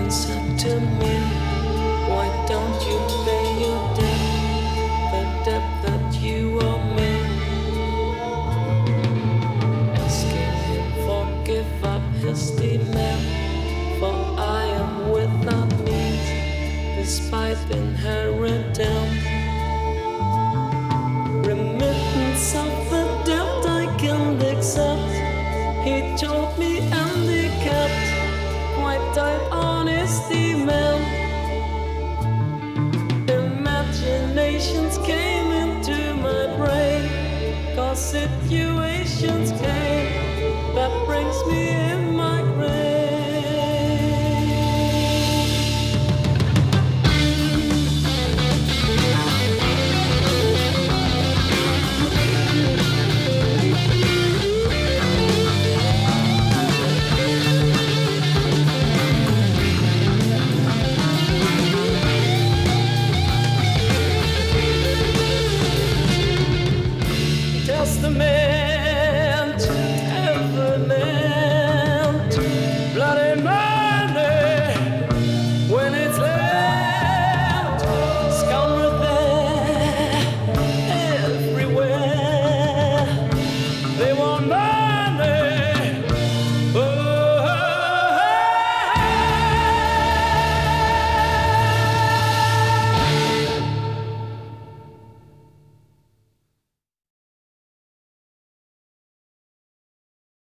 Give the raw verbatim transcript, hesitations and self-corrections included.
said to me, why don't you pay your debt, the debt that you owe me? Asking him forgive up his demand, for I am without means, despite inheritance. Remittance of the debt I can't accept, he told me, and he kept quite tight on his demand. Imaginations came into my brain, cause it used